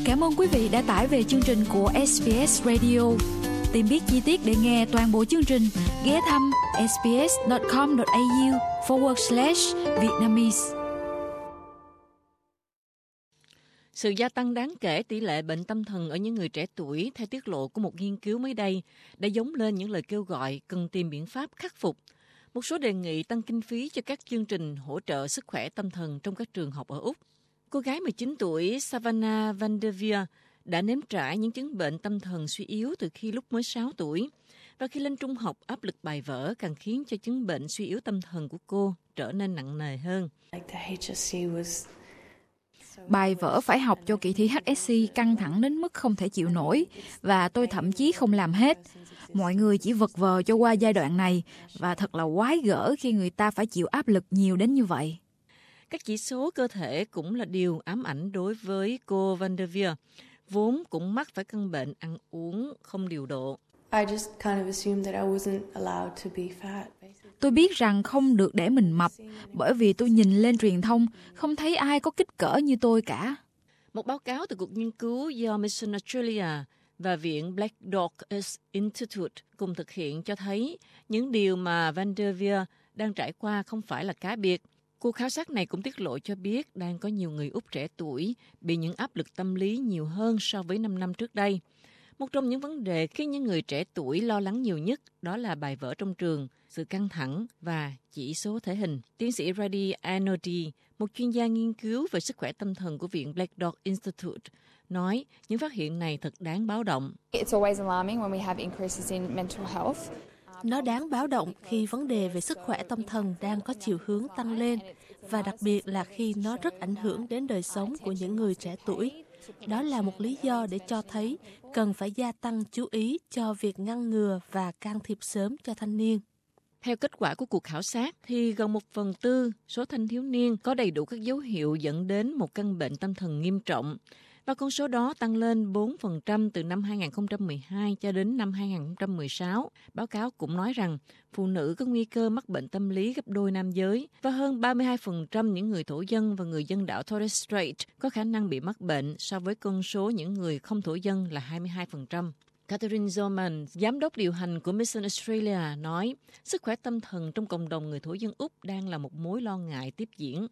Cảm ơn quý vị đã tải về chương trình của SBS Radio. Tìm biết chi tiết để nghe toàn bộ chương trình, ghé thăm sbs.com.au/Vietnamese. Sự gia tăng đáng kể tỷ lệ bệnh tâm thần ở những người trẻ tuổi, theo tiết lộ của một nghiên cứu mới đây, đã dóng lên những lời kêu gọi cần tìm biện pháp khắc phục. Một số đề nghị tăng kinh phí cho các chương trình hỗ trợ sức khỏe tâm thần trong các trường học ở Úc. Cô gái 19 tuổi Savannah Van der Veer đã nếm trải những chứng bệnh tâm thần suy yếu từ khi lúc mới 6 tuổi. Và khi lên trung học, áp lực bài vở càng khiến cho chứng bệnh suy yếu tâm thần của cô trở nên nặng nề hơn. Bài vở phải học cho kỳ thi HSC căng thẳng đến mức không thể chịu nổi và tôi thậm chí không làm hết. Mọi người chỉ vật vờ cho qua giai đoạn này và thật là quái gở khi người ta phải chịu áp lực nhiều đến như vậy. Các chỉ số cơ thể cũng là điều ám ảnh đối với cô Van der Veer, vốn cũng mắc phải căn bệnh ăn uống không điều độ. Tôi biết rằng không được để mình mập, bởi vì tôi nhìn lên truyền thông, không thấy ai có kích cỡ như tôi cả. Một báo cáo từ cuộc nghiên cứu do Mission Australia và Viện Black Dog Institute cùng thực hiện cho thấy những điều mà Van der Veer đang trải qua không phải là cá biệt. Cuộc khảo sát này cũng tiết lộ cho biết đang có nhiều người Úc trẻ tuổi bị những áp lực tâm lý nhiều hơn so với 5 năm trước đây. Một trong những vấn đề khiến những người trẻ tuổi lo lắng nhiều nhất đó là bài vở trong trường, sự căng thẳng và chỉ số thể hình. Tiến sĩ Radhi Anodi, một chuyên gia nghiên cứu về sức khỏe tâm thần của Viện Black Dog Institute, nói những phát hiện này thật đáng báo động. Nó đáng báo động khi vấn đề về sức khỏe tâm thần đang có chiều hướng tăng lên, và đặc biệt là khi nó rất ảnh hưởng đến đời sống của những người trẻ tuổi. Đó là một lý do để cho thấy cần phải gia tăng chú ý cho việc ngăn ngừa và can thiệp sớm cho thanh niên. Theo kết quả của cuộc khảo sát, thì gần 1/4 số thanh thiếu niên có đầy đủ các dấu hiệu dẫn đến một căn bệnh tâm thần nghiêm trọng, và con số đó tăng lên 4% từ năm 2012 cho đến năm 2016. Báo cáo cũng nói rằng phụ nữ có nguy cơ mắc bệnh tâm lý gấp đôi nam giới, và hơn 32% những người thổ dân và người dân đảo Torres Strait có khả năng bị mắc bệnh so với con số những người không thổ dân là 22%. Catherine Zoman, giám đốc điều hành của Mission Australia, nói sức khỏe tâm thần trong cộng đồng người thổ dân Úc đang là một mối lo ngại tiếp diễn.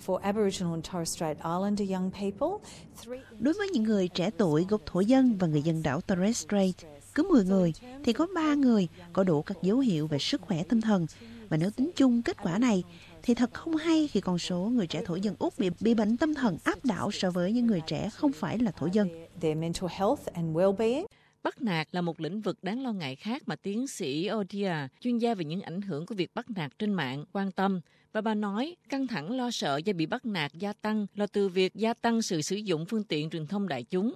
Đối với những người trẻ tuổi gốc thổ dân và người dân đảo Torres Strait, cứ 10 người thì có 3 người có đủ các dấu hiệu về sức khỏe tâm thần. Và nếu tính chung kết quả này, thì thật không hay khi con số người trẻ thổ dân Úc bị bệnh tâm thần áp đảo so với những người trẻ không phải là thổ dân. Bắt nạt là một lĩnh vực đáng lo ngại khác mà tiến sĩ Odia, chuyên gia về những ảnh hưởng của việc bắt nạt trên mạng, quan tâm. Và bà nói, căng thẳng lo sợ do bị bắt nạt gia tăng là từ việc gia tăng sự sử dụng phương tiện truyền thông đại chúng.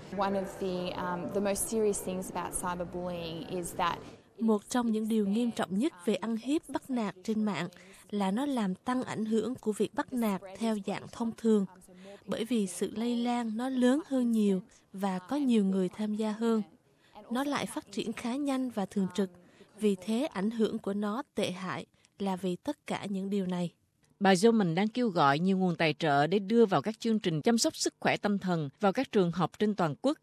Một trong những điều nghiêm trọng nhất về ăn hiếp bắt nạt trên mạng là nó làm tăng ảnh hưởng của việc bắt nạt theo dạng thông thường, bởi vì sự lây lan nó lớn hơn nhiều và có nhiều người tham gia hơn. Nó lại phát triển khá nhanh và thường trực, vì thế ảnh hưởng của nó tệ hại là vì tất cả những điều này. Bà Zoman đang kêu gọi nhiều nguồn tài trợ để đưa vào các chương trình chăm sóc sức khỏe tâm thần vào các trường học trên toàn quốc.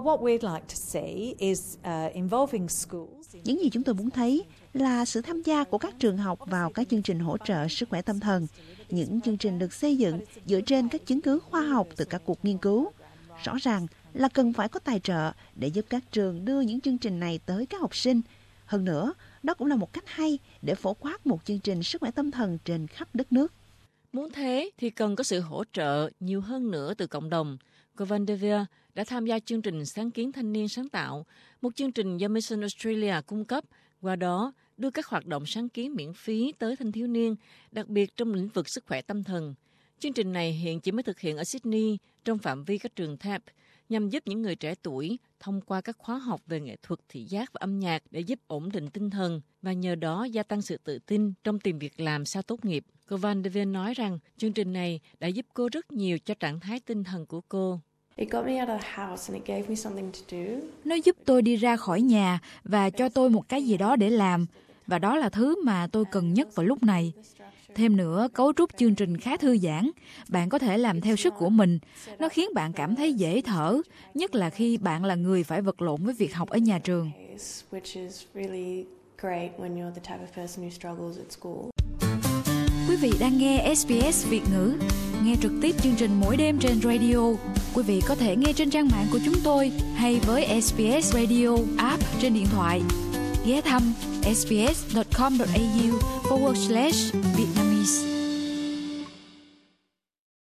Những gì chúng tôi muốn thấy là sự tham gia của các trường học vào các chương trình hỗ trợ sức khỏe tâm thần. Những chương trình được xây dựng dựa trên các chứng cứ khoa học từ các cuộc nghiên cứu. Rõ ràng là cần phải có tài trợ để giúp các trường đưa những chương trình này tới các học sinh. Hơn nữa, đó cũng là một cách hay để phổ quát một chương trình sức khỏe tâm thần trên khắp đất nước. Muốn thế thì cần có sự hỗ trợ nhiều hơn nữa từ cộng đồng. Cô Van der Veer đã tham gia chương trình Sáng kiến thanh niên sáng tạo, một chương trình do Mission Australia cung cấp, qua đó đưa các hoạt động sáng kiến miễn phí tới thanh thiếu niên, đặc biệt trong lĩnh vực sức khỏe tâm thần. Chương trình này hiện chỉ mới thực hiện ở Sydney trong phạm vi các trường TAFE, nhằm giúp những người trẻ tuổi thông qua các khóa học về nghệ thuật, thị giác và âm nhạc để giúp ổn định tinh thần và nhờ đó gia tăng sự tự tin trong tìm việc làm sau tốt nghiệp. Cô Van der Veer nói rằng chương trình này đã giúp cô rất nhiều cho trạng thái tinh thần của cô. Nó giúp tôi đi ra khỏi nhà và cho tôi một cái gì đó để làm, và đó là thứ mà tôi cần nhất vào lúc này. Thêm nữa, cấu trúc chương trình khá thư giãn. Bạn có thể làm theo sức của mình. Nó khiến bạn cảm thấy dễ thở, nhất là khi bạn là người phải vật lộn với việc học ở nhà trường. Quý vị đang nghe SBS Việt ngữ. Nghe trực tiếp chương trình mỗi đêm trên radio. Quý vị có thể nghe trên trang mạng của chúng tôi hay với SBS Radio app trên điện thoại. Ghé thăm sbs.com.au/Vietnamese.